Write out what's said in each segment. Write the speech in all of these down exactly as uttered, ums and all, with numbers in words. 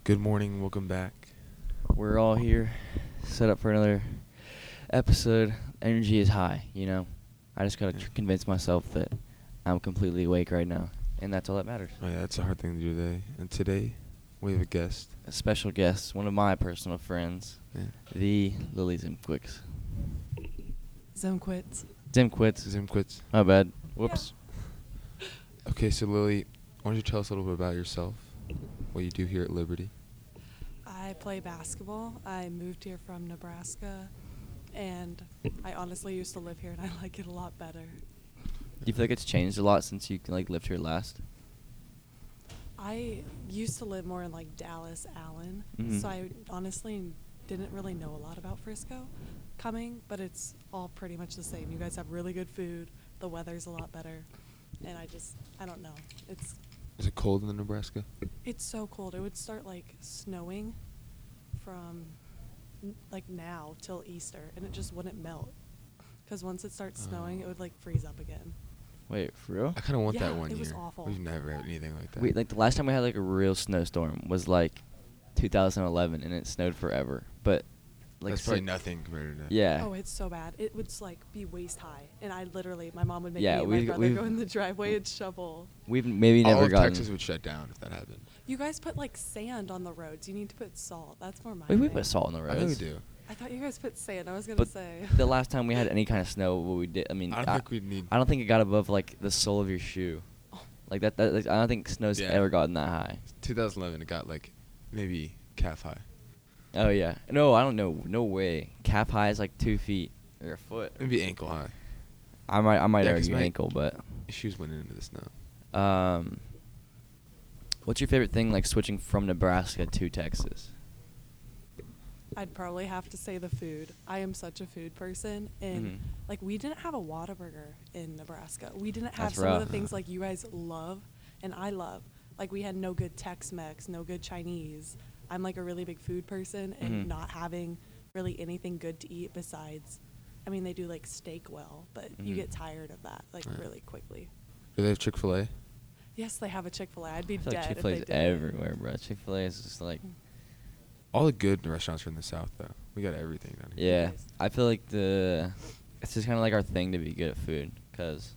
Good morning. Welcome back. We're all here, set up for another episode. Energy is high, you know. I just gotta Yeah. tr- convince myself that I'm completely awake right now, and that's all that matters. Oh, yeah, that's a hard thing to do today. And today, we have a guest. A special guest, one of my personal friends, Yeah. the Lily Zimquicks. Zimquits. Zimquits. Zim quits. My bad. Whoops. Okay, so Lily, why don't you tell us a little bit about yourself, what you do here at Liberty? I play basketball. I moved here from Nebraska, and I honestly used to live here, and I like it a lot better. Do you feel like it's changed a lot since you like lived here last? I used to live more in like Dallas, Allen, Mhm. so I honestly didn't really know a lot about Frisco coming, but it's all pretty much the same. You guys have really good food. The weather's a lot better, and I just I don't know. It's Is it cold in the Nebraska? it's so cold. It would start like snowing from n- like now till Easter, and it just wouldn't melt. Because once it starts snowing, it would like freeze up again. Wait, for real? I kind of want Yeah, that one it year. was awful. We've never had anything like that. Wait, like the last time we had like a real snowstorm was like two thousand eleven, and it snowed forever. But like That's si- probably nothing compared to that. Yeah. Oh, it's so bad. It would like be waist high, and I literally, my mom would make Yeah, me and my we've- brother we've- go in the driveway and shovel. We've maybe All never of gotten. Texas would shut down if that happened. You guys put like sand on the roads. You need to put salt. That's more my Wait, we thing. put salt on the I know we roads. do. I thought you guys put sand. I was gonna But say. the last time we had any kind of snow, what we did, I mean, I don't I, think we'd need. I don't think it got above like the sole of your shoe. Oh. Like that, that like, I don't think snow's Yeah. ever gotten that high. twenty eleven, it got like maybe calf high. Oh yeah, no, I don't know, no way. Calf high is like two feet or a foot. Maybe ankle high. I might, I might Yeah, 'cause argue my ankle, but Shoes went into the snow. um, what's your favorite thing like switching from Nebraska to Texas? I'd probably have to say the food. I am such a food person, and Mhm. like we didn't have a Whataburger in Nebraska. We didn't have That's some of rough. the things like you guys love, and I love. Like we had no good Tex-Mex, no good Chinese. I'm like a really big food person, and Mhm. not having really anything good to eat besides, I mean, they do like steak well, but you Mhm. get tired of that like Right. really quickly. Do they have Chick-fil-A? Yes, they have a Chick-fil-A. I'd be I feel dead like if Chick-fil-A they is did. everywhere, bro. Chick-fil-A is just like, All the good restaurants are in the South, though. We got everything down here. yeah. Yes. I feel like the, it's just kind of like our thing to be good at food, cause.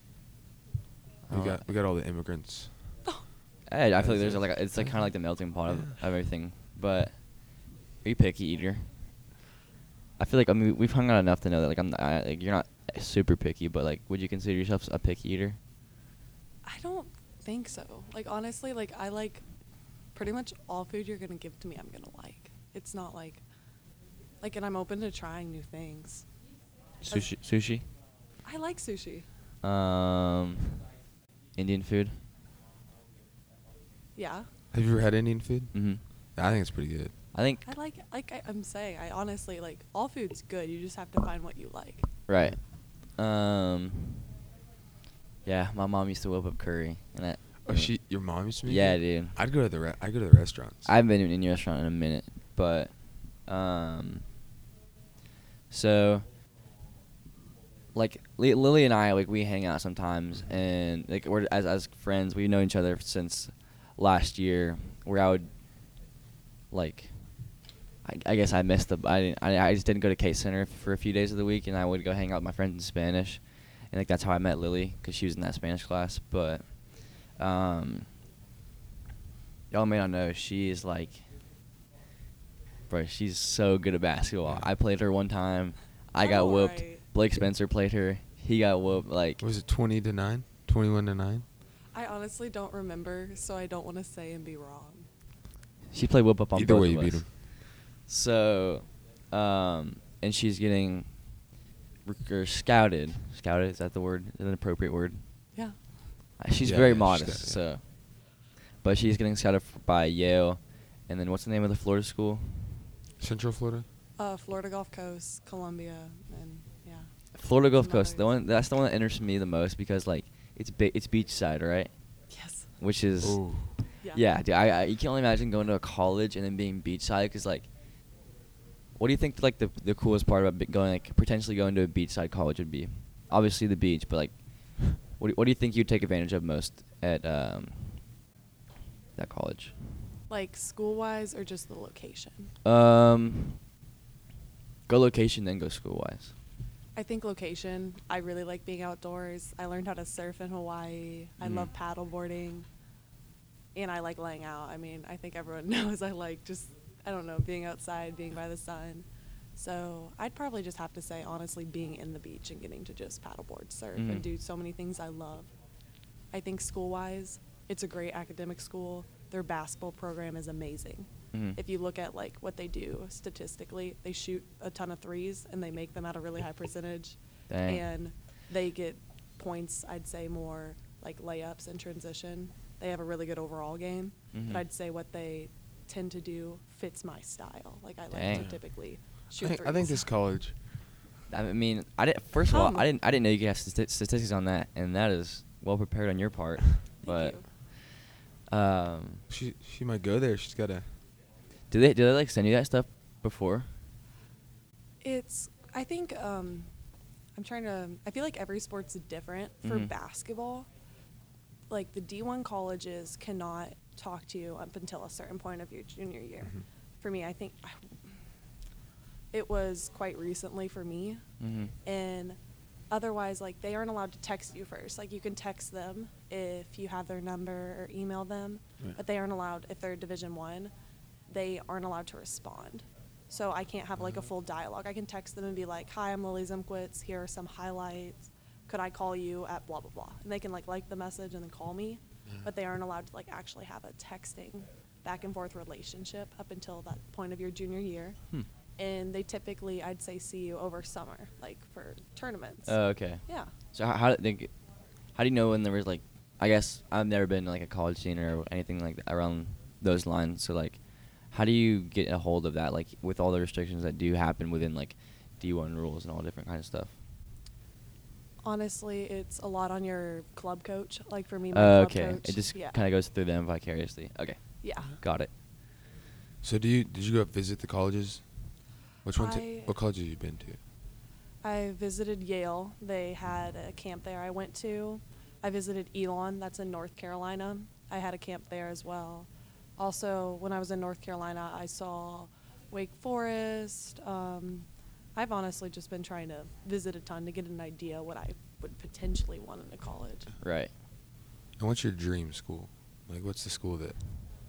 We got we got all the immigrants. Hey, I feel like That's there's it. like a, it's like kind of like the melting pot of, Yeah. of everything. But are you a picky eater? I feel like I mean we've hung out enough to know that like I'm not, I, like you're not super picky, but like would you consider yourself a picky eater? I don't think so. Like honestly, like I like pretty much all food you're gonna give to me, I'm gonna like. It's not like, like, and I'm open to trying new things. Sushi, sushi, I like sushi. um, Indian food. Yeah, Have you ever had Indian food? Mm-hmm. I think it's pretty good. I think I like. Like I, I'm saying, I honestly like all food's good. You just have to find what you like. right. Um, yeah, my mom used to whip up curry, and I. Oh, she, your mom used to make Yeah, it? dude. I'd go to the re- I'd go to the restaurants. I haven't been in your restaurant in a minute, but um, so like Li- Lily and I, like we hang out sometimes, and like we're as as friends, we know each other since last year. Where I would like, I, I guess I missed the I didn't, I I just didn't go to K Center for a few days of the week, and I would go hang out with my friends in Spanish, and like that's how I met Lily because she was in that Spanish class, but. Um, y'all may not know, she is like, bro, she's so good at basketball. Yeah. I played her one time. I got I'm whooped. alright. Blake Spencer played her. He got whooped. Like, What was it twenty to nine? twenty-one to nine? I honestly don't remember, so I don't want to say and be wrong. she played whoop up on Either both way, of you us. beat him. So, um, and she's getting rec- or scouted. Scouted, is that the word? Is that an appropriate word? Yeah. Uh, She's Yeah, very yeah, she's modest, got- yeah. so. But she's getting scouted f- by Yale, and then what's the name of the Florida school? Central Florida? Uh, Florida Gulf Coast, Columbia, and yeah. Florida Gulf Some Coast. The others. one that's the one that interests me the most because like it's ba- it's beachside, right? Yes. Which is Ooh. Yeah. yeah, dude, I, I you can only imagine going to a college and then being beachside because like, what do you think like the the coolest part about be- going like potentially going to a beachside college would be? Obviously the beach, but like, what do, what do you think you'd take advantage of most at um that college? Like school-wise or just the location? Um, go location, then go school-wise. I think location. I really like being outdoors. I learned how to surf in Hawaii. I Mhm. love paddleboarding. And I like laying out. I mean, I think everyone knows I like just, I don't know, being outside, being by the sun. So I'd probably just have to say, honestly, being in the beach and getting to just paddleboard, surf, Mhm. and do so many things I love. I think school-wise, it's a great academic school. Their basketball program is amazing. Mhm. If you look at like what they do statistically, they shoot a ton of threes and they make them at a really high percentage. Dang. And they get points, I'd say more like layups and transition. They have a really good overall game, Mhm. but I'd say what they tend to do fits my style. Like I like Dang. to typically I shoot think, threes. I think this college. I mean, I didn't. First of all, Come. I didn't. I didn't know you could have stati- statistics on that, and that is well prepared on your part. Thank but you. um, She she might go there. She's gotta. do they do they like send you that stuff before? It's, I think, um, I'm trying to, I feel like every sport's different. For Mhm. basketball, like the D one colleges cannot talk to you up until a certain point of your junior year. Mhm. For me, I think I, it was quite recently for me. Mm-hmm. And otherwise, like, they aren't allowed to text you first. Like, you can text them if you have their number or email them, Right. but they aren't allowed, if they're Division One, they aren't allowed to respond. So I can't have, like, a full dialogue. I can text them and be like, hi, I'm Lily Zimkwitz. Here are some highlights. Could I call you at blah, blah, blah? And they can, like, like the message and then call me, but they aren't allowed to, like, actually have a texting back and forth relationship up until that point of your junior year. Hmm. And they typically, I'd say, see you over summer, like for tournaments. Oh, okay. Yeah. So how how do they, how do you know when there was like, I guess I've never been to like a college scene or anything like that around those lines. So like, how do you get a hold of that? Like with all the restrictions that do happen within like D one rules and all different kind of stuff. Honestly, it's a lot on your club coach. Like for me, my Uh, club okay. coach. It just yeah. kind of goes through them vicariously. Okay. Yeah. Got it. So do you did you go visit the colleges? Which ones? I- What colleges have you been to? I visited Yale. They had a camp there I went to. I visited Elon. That's in North Carolina. I had a camp there as well. Also, when I was in North Carolina, I saw Wake Forest. Um, I've honestly just been trying to visit a ton to get an idea what I would potentially want in a college. Right. And what's your dream school? Like, what's the school that?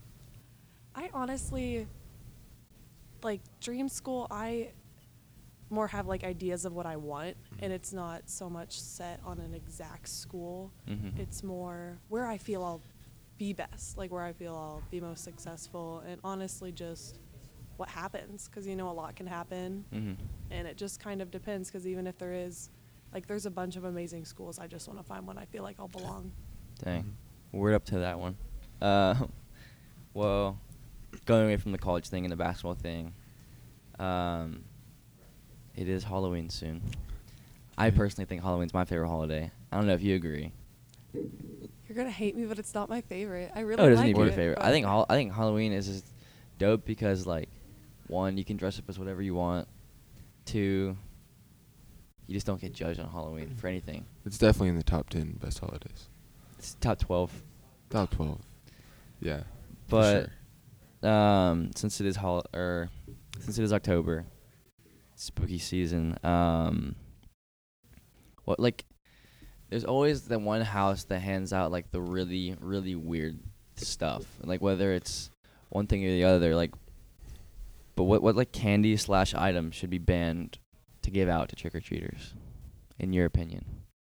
I honestly, like, dream school, I more have, like, ideas of what I want, and it's not so much set on an exact school. Mhm. It's more where I feel I'll be best, like, where I feel I'll be most successful, and honestly just what happens, because, you know, a lot can happen, Mhm. and it just kind of depends, because even if there is, like, there's a bunch of amazing schools, I just want to find one I feel like I'll belong. Dang. Mhm. Word up to that one. Uh, well, going away from the college thing and the basketball thing, um, it is Halloween soon. I Yeah. personally think Halloween's my favorite holiday. I don't know if you agree. You're going to hate me, but it's not my favorite. I really Oh, it doesn't like need to be it. your favorite. I but- think Hall- I think Halloween is just dope because like, one, you can dress up as whatever you want. Two, you just don't get judged on Halloween for anything. It's definitely in the top ten best holidays. It's top twelve. Top twelve. Yeah. for But sure. um, since it is hol- or since it is October, spooky season. Um, what like? There's always the one house that hands out like the really really weird stuff, like whether it's one thing or the other. Like, but what what like candy slash item should be banned to give out to trick or treaters, in your opinion?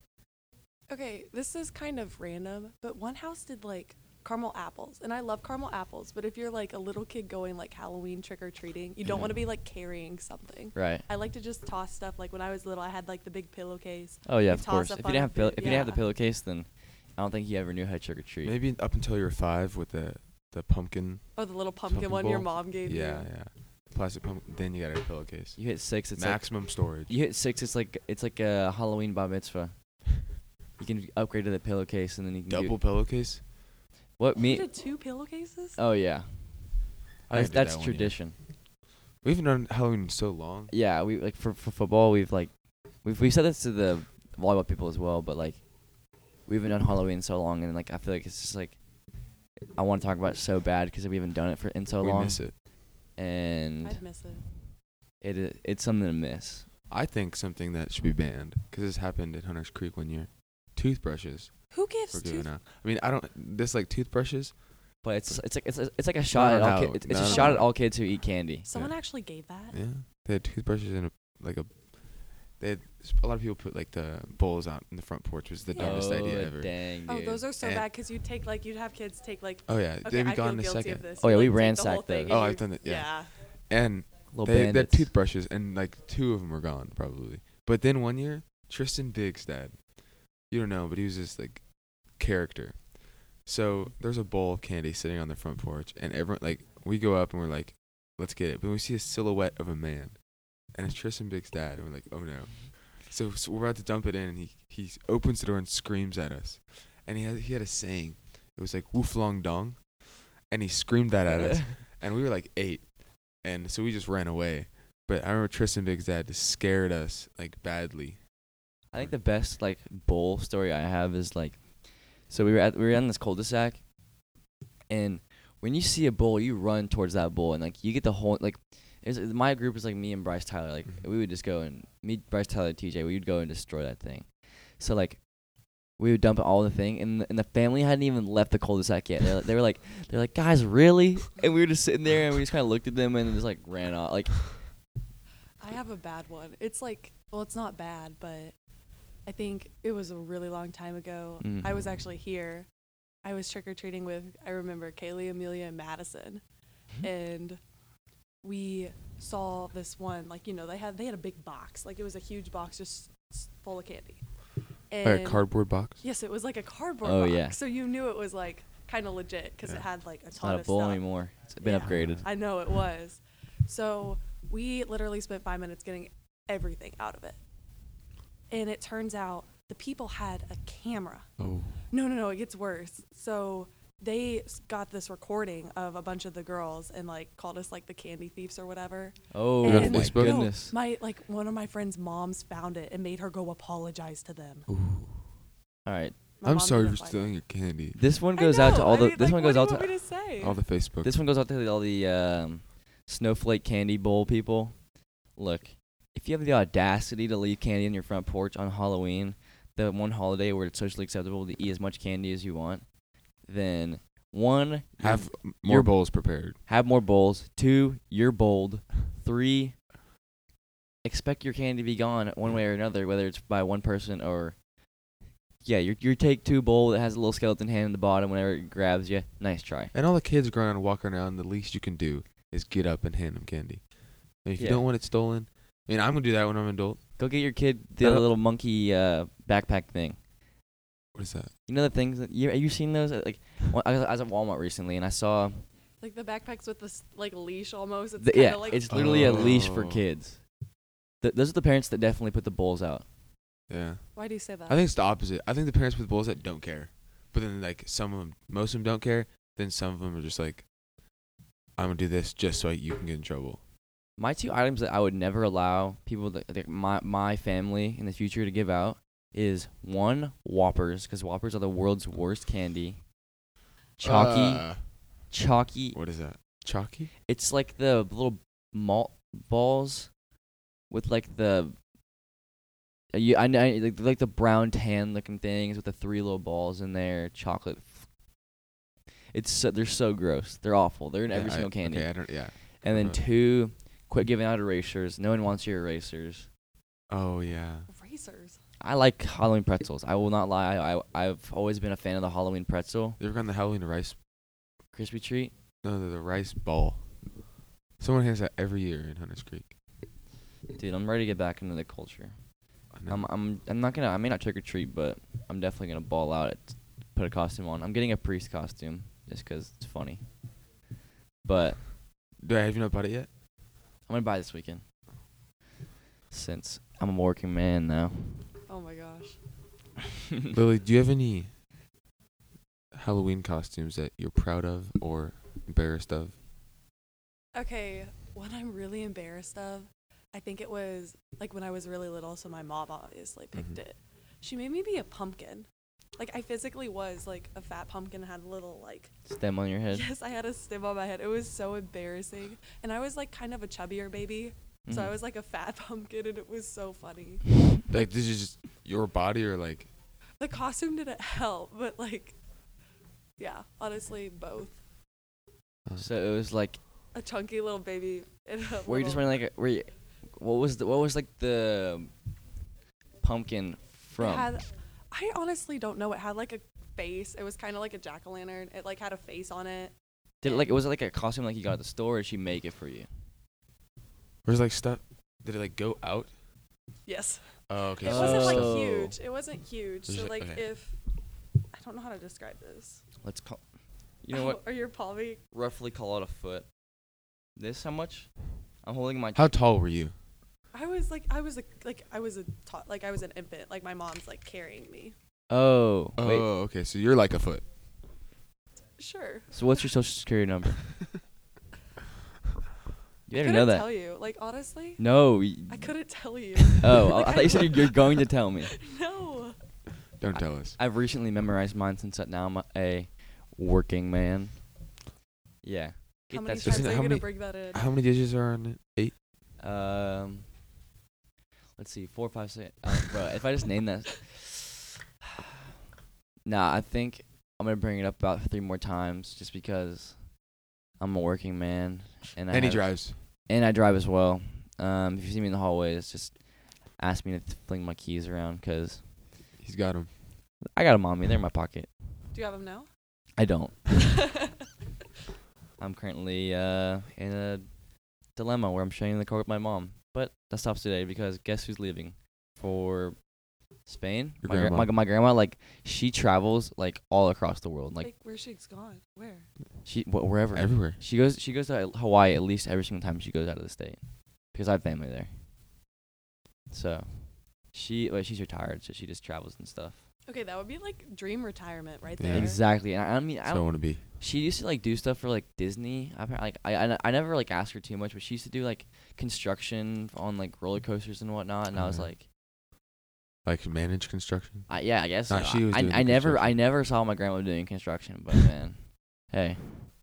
Okay, this is kind of random, but one house did like caramel apples, and I love caramel apples, but if you're like a little kid going like Halloween trick-or-treating, you don't want to be like carrying something. Right. I like to just toss stuff. Like when I was little, I had like the big pillowcase. Oh yeah, You of toss course. up If on you didn't a have pill- bit- if you didn't have the yeah. pillowcase, then I don't think you ever knew how to trick or treat. Maybe up until you were five with the the pumpkin. Oh, the little pumpkin, Pumpkin one your bowl? mom gave Yeah, you. yeah. Plastic pumpkin. Then you got a pillowcase. You hit six, it's like Maximum storage. you hit six. It's like it's like a Halloween bar mitzvah. You can upgrade to the pillowcase, and then you can Double do pillowcase. what You me. did two pillowcases? Oh yeah, I that's, did that's that one year. tradition. We haven't done Halloween in so long. Yeah, we like for for football. We've like we've we said this to the volleyball people as well, but like we haven't done Halloween in so long, and like I feel like it's just like I want to talk about it so bad because we haven't done it for in so we long. miss it. And I'd miss it. it i- it's something to miss. I think something that should be banned, because this happened at Hunters Creek one year. Toothbrushes Who gives were tooth? given out. I mean, I don't. This like toothbrushes. But it's it's like it's it's like a shot No, at all no, kids. It's, it's no, a no, shot no. at all kids who eat candy. Someone Yeah. actually gave that. Yeah, they had toothbrushes in a like a. They had a lot of people put like the bowls out in the front porch, which was the Yeah. dumbest oh, idea ever. dang, Oh, dude. those are so And- bad because you'd take like you'd have kids take like. Oh yeah, Okay, they'd be I feel gone in a guilty second. of this. Oh, You, yeah, we like, take the ransacked whole thing those. and Oh, you- I've done that, yeah. Yeah. And Little they, they had bandits. toothbrushes, and like two of them were gone probably. But then one year, Tristan Biggs' dad, you don't know, but he was this like character. So there's a bowl of candy sitting on the front porch, and everyone like we go up and we're like, let's get it. But we see a silhouette of a man, and it's Tristan Biggs' dad, and we're like, oh no. So, so we're about to dump it in, and he he opens the door and screams at us, and he had he had a saying. It was like "Woof Long Dong," and he screamed that at us, and we were like eight, and so we just ran away. But I remember Tristan Biggs' dad just scared us like badly. I think the best like bowl story I have is like, so we were at we were on this cul-de-sac, and when you see a bowl, you run towards that bowl, and like you get the whole like, it was, my group was like me and Bryce Tyler, like Mhm. we would just go and me, Bryce Tyler, T J, we would go and destroy that thing. So like, we would dump all the thing, and the, and the family hadn't even left the cul-de-sac yet. They they were like they're like guys really, and we were just sitting there and we just kind of looked at them and just like ran off like. I have a bad one. It's like, well, it's not bad, but I think it was a really long time ago. Mm. I was actually here. I was trick or treating with, I remember, Kaylee, Amelia, and Madison, and we saw this one. Like, you know, they had they had a big box. Like, it was a huge box just s- full of candy. And Or a cardboard box. Yes, it was like a cardboard Oh, box. yeah. So you knew it was like kind of legit because Yeah. it had like a It's ton not a of bowl stuff. anymore. It's been Yeah, upgraded. I know it was. So we literally spent five minutes getting everything out of it. And it turns out the people had a camera. Oh. No, no, no, it gets worse. So they s- got this recording of a bunch of the girls and like called us like the candy thieves or whatever. Oh Put it on my Facebook? no, goodness. my like one of my friends' moms found it and made her go apologize to them. Ooh. All right. My I'm mom sorry didn't for find stealing it. your candy. This one I goes out to know, all I the mean, this like, one what goes do you out want to me to say? All the Facebook. this one goes out to all the um, snowflake candy bowl people. Look, if you have the audacity to leave candy on your front porch on Halloween, the one holiday where it's socially acceptable to eat as much candy as you want, then one, Have you're- m- more you're- bowls prepared. have more bowls. Two, you're bold. Three, expect your candy to be gone one way or another, whether it's by one person or yeah, your your take two bowl that has a little skeleton hand in the bottom whenever it grabs you. Nice try. And all the kids growing around and walking around, the least you can do is get up and hand them candy. And if you Yeah. don't want it stolen, I mean, I'm gonna do that when I'm an adult. Go get your kid the Uh, little monkey uh, backpack thing. What is that? You know the things that you have you seen those? Like, wh- I was I was at Walmart recently and I saw. Like the backpacks with this like leash almost. It's The, kind yeah, of like it's literally a leash for Oh. kids. Th- those are the parents that definitely put the bowls out. Yeah. Why do you say that? I think it's the opposite. I think the parents with bowls that don't care, but then like some of them, most of them don't care. Then some of them are just like, I'm gonna do this just so you can get in trouble. My two items that I would never allow people that like my my family in the future to give out is one Whoppers because Whoppers are the world's worst candy. Chalky, Uh, chalky. what is that? Chalky? It's like the little malt balls with like the. Uh, you, I, I like, like the brown tan looking things with the three little balls in there, chocolate. It's so, they're so gross. They're awful. They're in every Yeah, I- single candy. Okay, I don't. Yeah. And then Uh, two, quit giving out erasers. No one wants your erasers. Oh yeah. Racers. I like Halloween pretzels. I will not lie. I, I I've always been a fan of the Halloween pretzel, You ever gotten the Halloween rice? crispy treat. No, the, the rice ball. Someone has that every year in Hunters Creek. Dude, I'm ready to get back into the culture. I know. I'm I'm I'm not gonna. I may not trick or treat, but I'm definitely gonna ball out. At, put a costume on. I'm getting a priest costume just 'cause it's funny. But Do I have you not bought it yet? I'm gonna buy this weekend since I'm a working man now. Oh my gosh. Lily, do you have any Halloween costumes that you're proud of or embarrassed of? Okay, what I'm really embarrassed of, I think it was like when I was really little, so my mom obviously picked Mhm. it. She made me be a pumpkin. Like I physically was like a fat pumpkin, had a little like Stem on your head. yes, I had a stem on my head. It was so embarrassing. And I was like kind of a chubbier baby. So I Mhm. was like a fat pumpkin and it was so funny. Like this is just your body or like The costume didn't help, but like yeah, honestly both. So it was like, A chunky little baby and a were you just little- wearing like, a, were you, what was the, what was like the pumpkin It from? had, I honestly don't know. It had like a face. It was kind of like a jack-o'-lantern. It like had a face on it. Did it like, was it like a costume like you got at the store, or did she make it for you? where's like stuff? Did it like go out? Yes. Oh, okay. It so wasn't it's like stuff- Oh. huge. It wasn't huge. There's So a- like okay. if I don't know how to describe this. Let's call, you know what? Are you palming? Roughly call it a foot. This how much? I'm holding my. How tall were you? I was like I was a, like I was a tot like I was an infant. Like my mom's like carrying me. Oh. Oh, Wait. okay. So you're like a foot. Sure. So what's your social security number? You I better couldn't know that. tell you. Like honestly, No. y- I couldn't tell you. Oh, I- Like, I thought you said you're- you're going to tell me. No. Don't tell us. I've recently memorized mine since that now I'm a- a working man. Yeah. How Get many that times Listen, are you how gonna many- bring that in? How many digits are on it? Eight. Um, let's see, four, five, six. Um, bro, if I just name that, nah, I think I'm gonna bring it up about three more times, just because I'm a working man and I And he have- drives. and I drive as well. Um, if you see me in the hallways, just ask me to th- fling my keys around, cause He's got him. I got them on me. They're in my pocket. Do you have them now? I don't. I'm currently uh in a dilemma where I'm sharing the car with my mom, but that stops today because guess who's leaving for Spain? Your my, gra- grandma. my my grandma, like she travels like all across the world, like Like where she's gone? Where? she wh- wherever. Everywhere. She goes she goes to Hawaii at least every single time she goes out of the state because I have family there. So she well, she's retired, so she just travels and stuff. Okay, that would be like dream retirement right Yeah. there. Exactly, and I, I mean I So I don't want to be. She used to like do stuff for like Disney. I like I, I I never like asked her too much, but she used to do like construction on like roller coasters and whatnot. And I was Uh-huh. like, Like manage construction. I, yeah, I guess. Nah, so. she was I doing I the never I construction. never saw my grandma doing construction, but man, hey,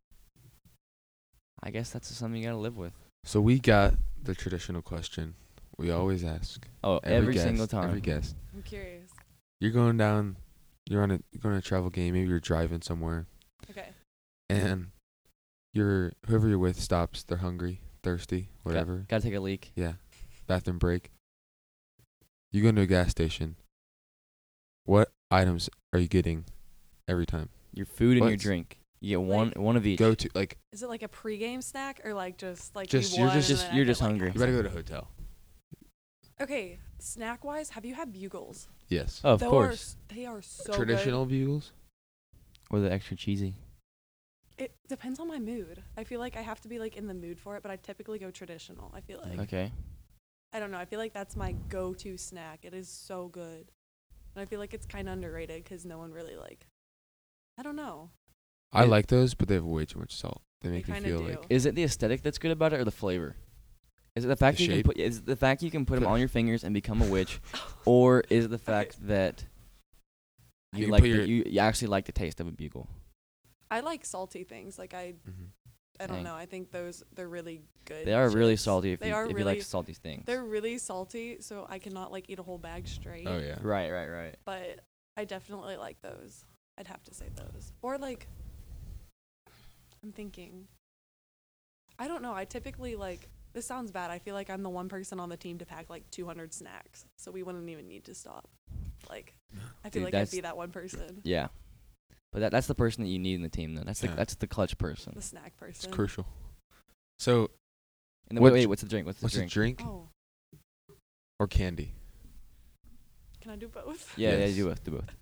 I guess that's just something you gotta live with. So we got the traditional question we always ask. Oh, every, guest, single time. Every guest. I'm curious. You're going down. You're on a. You're going on a travel game. Maybe you're driving somewhere, Okay. and you're whoever you're with stops. They're hungry, thirsty, whatever. Gotta take a leak. Yeah. Bathroom break. You go into a gas station. What items are you getting every time? Your food and your What's- drink. You get one Like, one of each. Go to like Is it like a pregame snack or like just like Just- you you're won just- and just- then I you're get, just like, hungry. half you better go some- to a hotel. Okay, snack wise, have you had bugles? Yes. Oh, of They are course. s- they are so Traditional bugles. Or the extra cheesy. Good. It depends on my mood. I feel like I have to be like in the mood for it, but I typically go traditional. I feel like Okay. I don't know. I feel like that's my go-to snack. It is so good, and I feel like it's kind of underrated because no one really like. I don't know. I It- like those, but they have way too much salt. They make me kinda feel do. like Is it the aesthetic that's good about it, or the flavor? Is it the fact The you can shape? put? Is it the fact you can put them Put- on your fingers and become a witch, or is it the fact that You you can like put the, your- you, you actually like the taste of a bugle? I like salty things. Like I, Mhm. I don't Dang. know. I think those they're really good. They are really chips. salty if They you are if you really. like salty things. They're really salty, so I cannot like eat a whole bag straight. Oh yeah. Right, right, right. But I definitely like those. I'd have to say those. Or like I'm thinking I don't know. I typically like this sounds bad. I feel like I'm the one person on the team to pack like two hundred snacks. So we wouldn't even need to stop. Like I feel Dude, like I'd that's- be that one person. Yeah, but that that's the person that you need in the team. Then that's the Yeah. that's the clutch person. The snack person. It's crucial. So And then, wait, What's- wait, what's the drink? What's the what's drink? a drink Oh, or candy? can I do both? Yeah, yeah, Yes. do both, do both.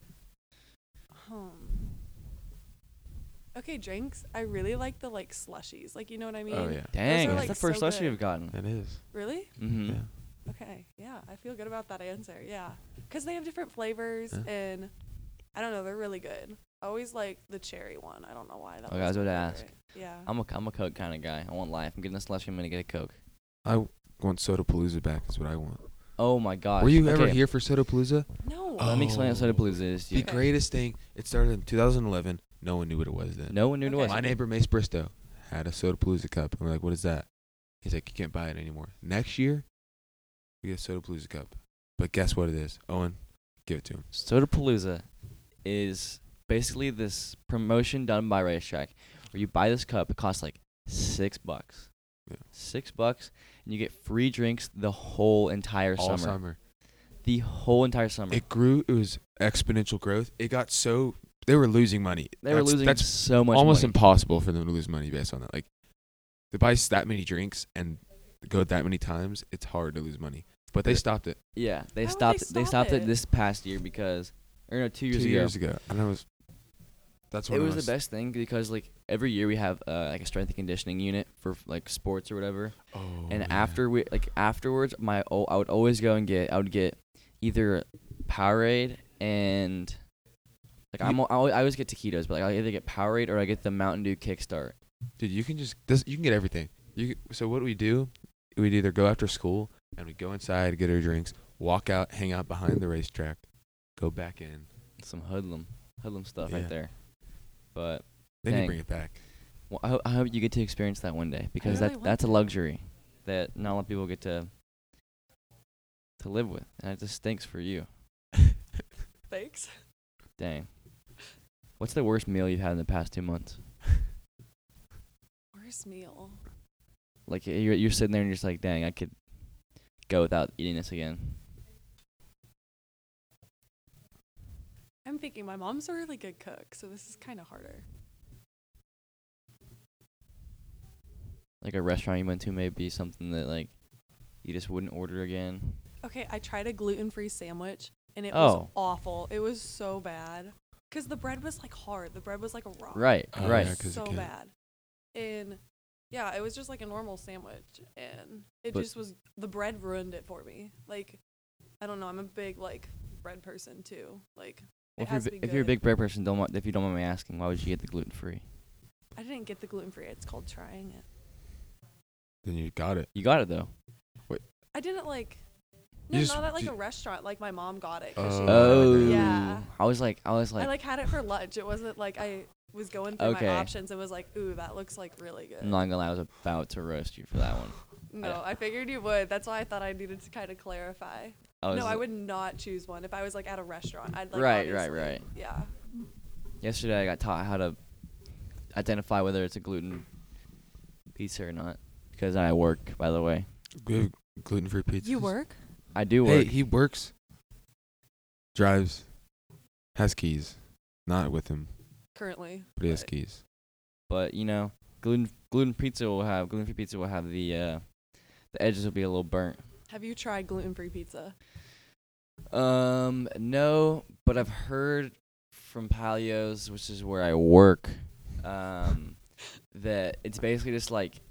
Um Okay, drinks. I really like the like slushies. Like you know what I mean? Oh yeah. Dang, are, that's like, the first so slushie good. we've gotten. That is. Really? Mm-hmm. Yeah. Okay, yeah, I feel good about that answer. Yeah, because they have different flavors, Yeah. and I don't know, they're really good. I always like the cherry one. I don't know why. That Okay, I was my about to ask. favorite. Yeah. I'm a I'm a Coke kind of guy. I want life. I'm getting a slushie. I'm gonna get a Coke. I want Soda Palooza back. Is what I want. Oh my gosh. Were you ever Okay, here for Sodapalooza? No. Let me explain what Oh. Sodapalooza is. The Yeah. Okay. greatest thing. It started in two thousand eleven. No one knew what it was then. No one knew what it Okay. was. My neighbor Mace Bristow had a Sodapalooza cup, and we're like, "What is that?" He's like, "You can't buy it anymore." Next year, we get a Sodapalooza cup, but guess what it is? Owen, give it to him. Sodapalooza is basically this promotion done by Racetrack where you buy this cup. It costs like six bucks. Yeah. Six bucks, and you get free drinks the whole entire All summer. summer. The whole entire summer. It grew. It was exponential growth. It got so they were losing money. they were That's- losing That's so much almost money. impossible for them to lose money based on that. Like, they buy s- that many drinks and go that many times. It's hard to lose money. But they stopped it Yeah, they Why would stopped. they They stop stopped it it? this past year because, or no, two years two ago. years ago. And I was. That's It when I was the best thing because like every year we have uh, like a strength and conditioning unit for like sports or whatever. Oh, And yeah. after we like afterwards, my oh, I would always go and get I would get either Powerade and like I'm You- al- I always, I always get taquitos, but like I either get Powerade or I get the Mountain Dew Kickstart. Dude, you can just this. You can get everything. You c- so what we do? We'd either go after school and we go inside, get our drinks, walk out, hang out behind the racetrack, go back in. Some hoodlum, hoodlum stuff Yeah. right there. But Then you Dang. bring it back. well, I, ho- I hope you get to experience that one day because really that want that's a to. luxury that not a lot of people get to to live with, and it just stinks for you. Thanks. Dang. What's the worst meal you've had in the past two months? Worst meal. Like you're you're sitting there and you're just like, dang, I could go without eating this again. I'm thinking my mom's a really good cook, so this is kind of harder. Like a restaurant you went to, maybe something that like you just wouldn't order again. Okay, I tried a gluten-free sandwich, and it Oh. was awful. It was so bad. Because the bread was, like, hard. The bread was like a rock. Right, Oh, right. yeah, 'cause you So can't- bad. And, yeah, it was just, like, a normal sandwich. And it But- just was, the bread ruined it for me. Like, I don't know. I'm a big, like, bread person, too. Like, Well, it if has you're to bi- be if you're a good. big bread person, don't want, if you don't mind me asking, why would you get the gluten free? I didn't get the gluten-free. It's called trying it. Then you got it. You got it though. I didn't, like, You no, just- not at, like, you- a restaurant. Like, my mom got it. 'cause she Oh. Oh, wanted it. Yeah. I was like, I was like, I like had it for lunch. It wasn't like I was going through Okay. my options. It was like, ooh, that looks like really good. I'm not gonna lie, I was about to roast you for that one. no, I figured you would. That's why I thought I needed to kind of clarify. I was No, I would not choose one if I was like at a restaurant. I'd like Right, right, obviously- right. Yeah. Yesterday I got taught how to identify whether it's a gluten pizza or not because I work, by the way. Good gluten-free pizza. You work? I do Hey, work. he works, drives, has keys. Not with him, Currently. but he has but- keys. But you know, gluten gluten pizza will have gluten free pizza will have the uh, the edges will be a little burnt. Have you tried gluten-free pizza? Um, no, but I've heard from Palio's, which is where I work, um, that it's basically just like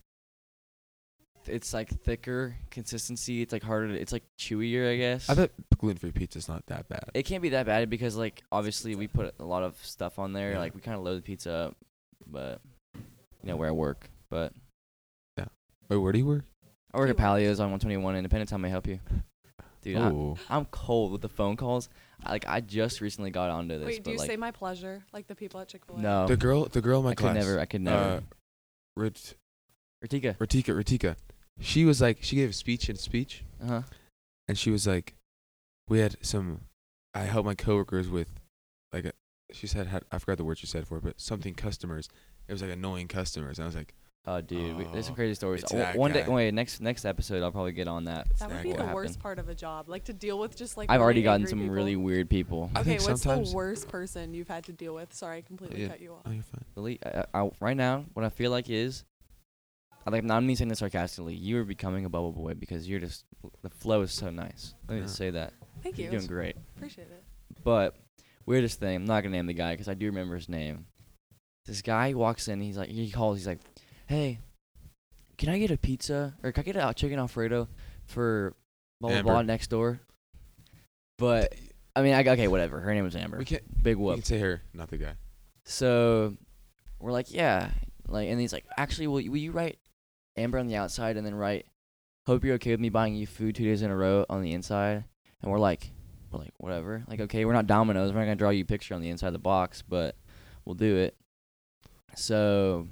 it's like thicker consistency. It's like harder. To, it's like chewier, I guess. I bet gluten-free pizza's not that bad. It can't be that bad because like obviously we put a lot of stuff on there. Yeah. Like we kind of load the pizza up, but you know where I work. But Wait, where do you work? I work You at Palio's on one twenty-one Independence. How may I help you, dude? I, Oh, I'm cold with the phone calls. I, like I just recently got onto this. Wait, do but you like, say my pleasure like the people at Chick-fil-A? no? the girl, the girl in my I could class. never. I could never. Uh, Rit- Ratika. Ratika, Ratika. She was like, she gave a speech and speech, Uh huh. and she was like, we had some. I helped my coworkers with, like, a, she said, had, I forgot the word she said for it, but something customers. It was like annoying customers, and I was like, Oh, dude, we, there's some Oh, crazy stories. it's O- that one day, guy. wait, next next episode, I'll probably get on that. It's That would that be guy. the What worst happened? part of a job, like to deal with just like. I've already really gotten angry some people. really weird people. I Okay, think what's sometimes- the worst person you've had to deal with? Sorry, I completely Yeah. cut you off. oh, you're fine. Really, I, I, right now, what I feel like is, I like, I'm not saying this sarcastically. You are becoming a bubble boy because you're just the flow is so nice. Let me just Yeah. say that. Thank you. You're doing great. Appreciate it. But weirdest thing, I'm not gonna name the guy because I do remember his name. This guy walks in, he's like, he calls, he's like, "Hey, can I get a pizza or can I get a chicken Alfredo for blah blah Amber. blah next door?" But I mean, I, okay, whatever. Her name was Amber. We can't. Big We whoop. can say her, not the guy. So we're like, yeah, like, and he's like, actually, will you, will you write Amber on the outside and then write hope you're okay with me buying you food two days in a row on the inside. And we're like, we're like, whatever. Like, okay, we're not Domino's. We're not gonna draw you a picture on the inside of the box, but we'll do it. So,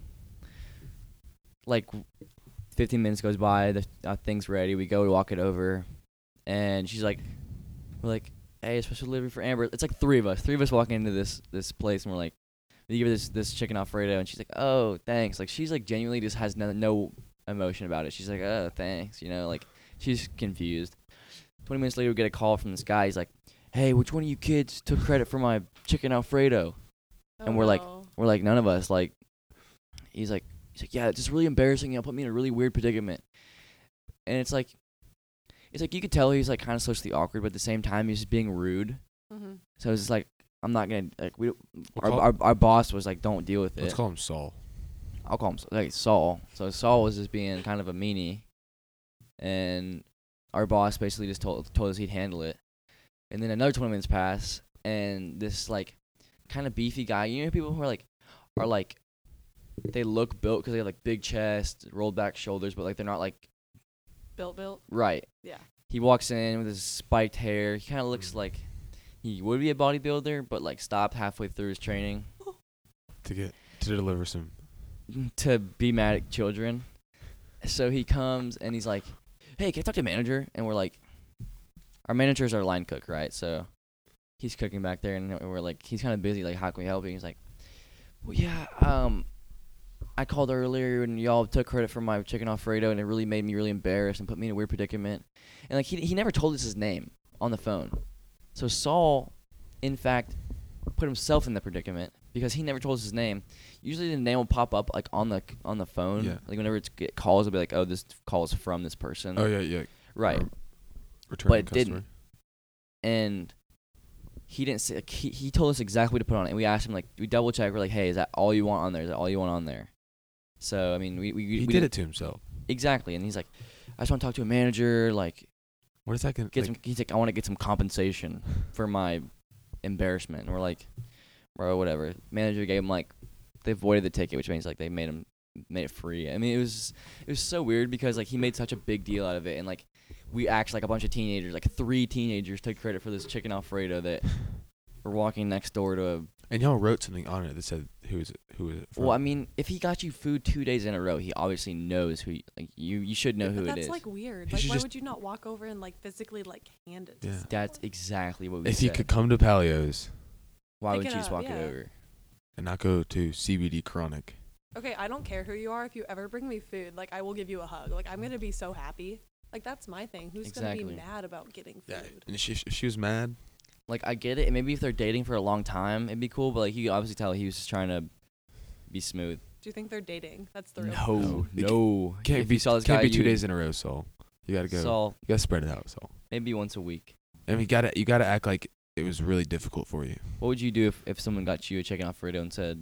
like, fifteen minutes goes by. The uh, thing's ready. We go to walk it over, and she's like, we're like, hey, special delivery for Amber. It's like three of us. Three of us walking into this this place, and we're like, we give her this this chicken Alfredo, and she's like, oh, thanks. Like, she's like genuinely just has no, no emotion about it. She's like, oh, thanks. You know, like, she's confused. twenty minutes later, we get a call from this guy. He's like, hey, which one of you kids took credit for my chicken Alfredo? Oh, And we're like, no. we're like, none of us. Like, he's like, he's like, yeah, it's just really embarrassing. It'll put me in a really weird predicament. And it's like, it's like you could tell he's like kind of socially awkward, but at the same time, he's just being rude. Mm-hmm. So it's just like, I'm not gonna like we. Our, call- our our boss was like, don't deal with it. Let's call him Saul. I'll call him like Saul. So Saul was just being kind of a meanie, and our boss basically just told told us he'd handle it. And then another twenty minutes pass, and this like kind of beefy guy. You know, people who are like are like they look built because they have like big chest, rolled back shoulders, but like they're not like Built, built. right. Yeah. He walks in with his spiked hair. He kind of looks Mm. like he would be a bodybuilder, but like stopped halfway through his training To get to deliver some. to be mad at children. So he comes and he's like, hey, can I talk to the manager? And we're like, our manager's our line cook, right? So he's cooking back there, and we're like, he's kind of busy. Like, how can we help you? He's like, well, yeah, um, I called earlier, and y'all took credit for my chicken Alfredo, and it really made me really embarrassed and put me in a weird predicament. And, like, he he never told us his name on the phone. So Saul, in fact, put himself in the predicament because he never told us his name. Usually the name will pop up, like, on the on the phone. Yeah. Like, whenever it's get calls, it'll be like, oh, this call is from this person. Oh yeah, yeah. Right. Um, returning But it customer. didn't. And he didn't say, like, he, he told us exactly what to put on it. And we asked him, like, we double checked. We're like, hey, is that all you want on there? Is that all you want on there? So, I mean, we, we, He we did it to himself. Exactly. And he's like, I just want to talk to a manager, like, What is that gonna get like, some, he's like, I want to get some compensation for my embarrassment. And we're like, bro, whatever. Manager gave him, like, they voided the ticket, which means, like, they made him, made it free. I mean, it was, it was so weird because, like, he made such a big deal out of it. And, like, we actually, like, a bunch of teenagers, like, three teenagers took credit for this chicken Alfredo that were walking next door to a, And y'all wrote something on it that said who is it? Who is it from? well, I mean, if he got you food two days in a row, he obviously knows who, you, like, you, you should know who But it that's is. like weird. He Like, should why just- would you not walk over and like physically like hand it? To Yeah. someone? That's exactly what we if said. he could come to Palio's Why Pick would it you just up, walk yeah. it over? and not go to C B D Chronic. Okay, I don't care who you are. If you ever bring me food, like I will give you a hug. Like I'm gonna be so happy. Like that's my thing. Who's gonna Exactly. be mad about getting Yeah. food? And if she, if she was mad, Like, I get it. And maybe if they're dating for a long time, it'd be cool. But, like, you could obviously tell he was just trying to be smooth. Do you think they're dating? That's the real. No, No. It no. can't If be you saw this can't guy, be two you days in a row, Saul. You gotta go. Saul, You gotta spread it out, Saul. maybe once a week. And you gotta you gotta act like it was really difficult for you. What would you do if, if someone got you a chicken Alfredo and said,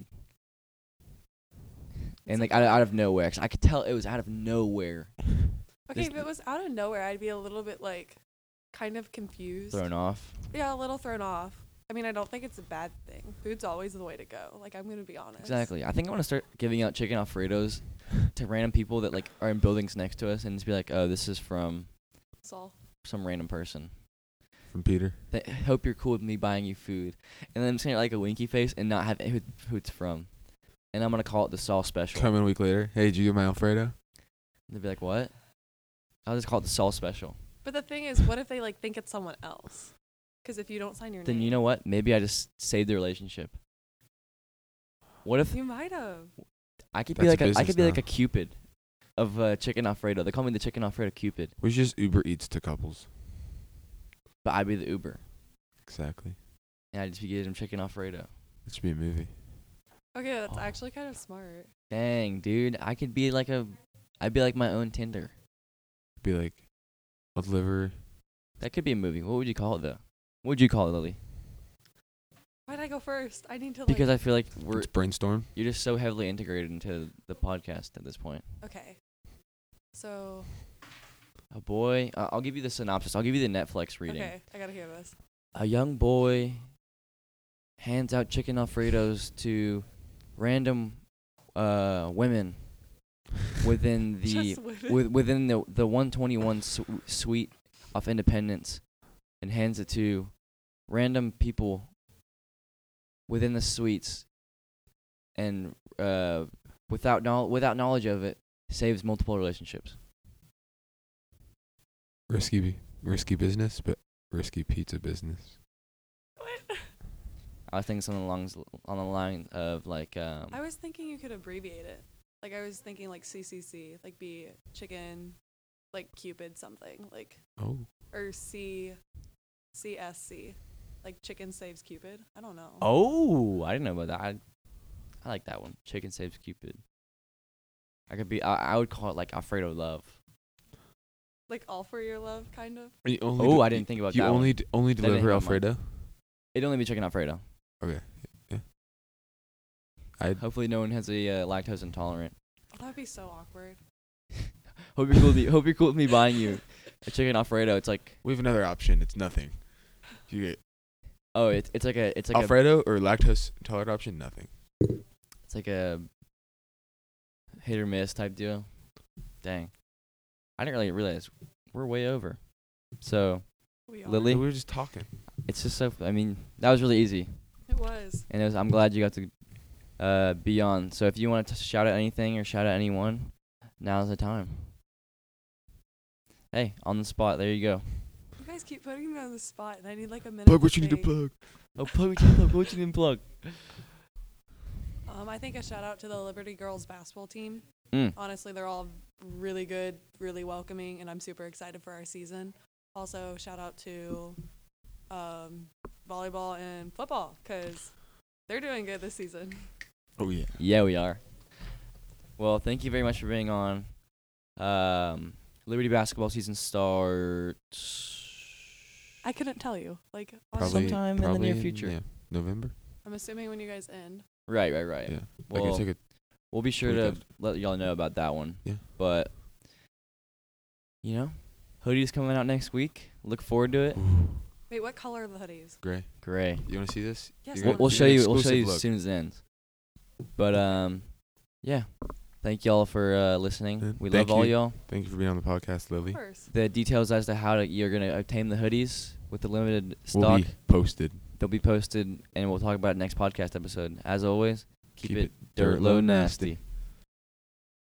and It's like like- out, out of nowhere? 'Cause I could tell it was out of nowhere, Okay, This- if it was out of nowhere, I'd be a little bit like, kind of confused. thrown off. Yeah, a little thrown off. I mean, I don't think it's a bad thing. Food's always the way to go. Like I'm gonna be honest. Exactly. I think I want to start giving out chicken Alfredos to random people that like are in buildings next to us, and just be like, "Oh, this is from Saul. some random person. From Peter. Th- hope you're cool with me buying you food." And then I'm just gonna like a winky face and not have who, who it's from. And I'm gonna call it the Saul special. Come in a week later. Hey, did you get my Alfredo? They'd be like, "What?" I'll just call it the Saul special. But the thing is, what if they like think it's someone else? Because if you don't sign your Then name, you know what? Maybe I just saved the relationship. What if you might have. I could be That's like a, I business could be like now. a Cupid of uh, chicken Alfredo. They call me the chicken Alfredo Cupid, We should just Uber Eats to couples. but I'd be the Uber, Exactly. and I'd just be getting them chicken Alfredo. It should be a movie. Okay, that's Oh. actually kind of smart. Dang, dude, I could be like a, I'd be like my own Tinder. Be like, I'll deliver. That could be a movie. What would you call it though? What would you call it, Lily? Why'd I go first? I need to like. Because I feel like we're Let's brainstorm. you're just so heavily integrated into the podcast at this point. Okay. So. A boy, uh, I'll give you the synopsis. I'll give you the Netflix reading. Okay, I gotta hear this. A young boy hands out chicken Alfredos to random uh, women within the Just within. with, within the the one twenty-one su- suite of Independence, and hands it to random people within the suites, and uh, without knowl- without knowledge of it, saves multiple relationships. Risky, b- risky business, but risky pizza business. What? I was thinking something along on the line of like um, I was thinking you could abbreviate it. Like I was thinking like C C C, like be chicken, like Cupid something, like Oh. or C, C S C, like chicken saves Cupid. I don't know. oh, I didn't know about that. I, I like that one. Chicken saves Cupid. I could be. I, I would call it like Alfredo Love. Like all for your love, kind of. You only Oh, do- I didn't think about you that only one. d- only That didn't deliver hit my mind. Alfredo. It'd only be chicken Alfredo. Okay. Yeah. I Hopefully, no one has a uh, lactose intolerant. Oh, that would be so awkward. Hope you're cool. With me, hope you're cool with me buying you a chicken Alfredo. It's like we have another option. It's nothing. You get oh, it's it's like a it's like Alfredo or lactose intolerant option. Nothing. a it's like a hit or miss type deal. Dang, I didn't really realize we're way over. So We are. Lily? We were just talking. it's just so. I mean, that was really easy, It was. and it was. I'm glad you got to uh, be on. So if you want to shout out anything or shout out anyone, now's the time. Hey, on the spot. There you go. You guys keep putting me on the spot, and I need like a minute. Plug what you need to think. plug. Oh, plug what you plug. What you didn't plug. Um, I think a shout out to the Liberty girls basketball team. Mm. Honestly, they're all really good, really welcoming, and I'm super excited for our season. Also, shout out to um, volleyball and football because they're doing good this season. Oh yeah. Yeah, we are. Well, thank you very much for being on. Um, Liberty basketball season starts I couldn't tell you. Like, Probably honestly, Sometime in the probably near future. Yeah. November. I'm assuming when you guys end. right, right, right. Yeah. Well, like it's like a we'll be sure to weekend. let y'all know about that one. Yeah. But you know, hoodie's coming out next week. Look forward to it. Ooh, Wait, what color are the hoodies? gray. Great. You want to see this? Yes, You're We'll, gonna- we'll you're show gonna you. We'll show exclusive you look. as soon as it ends. But um, yeah. Thank y'all for uh, listening. Uh, We thank love all you. y'all. Thank you for being on the podcast, Lily. Of course. The details as to how to, you're gonna obtain the hoodies with the limited Will stock, be posted. they'll be posted, and we'll talk about it next podcast episode. As always, keep, Keep it it dirt dirt low low nasty. nasty.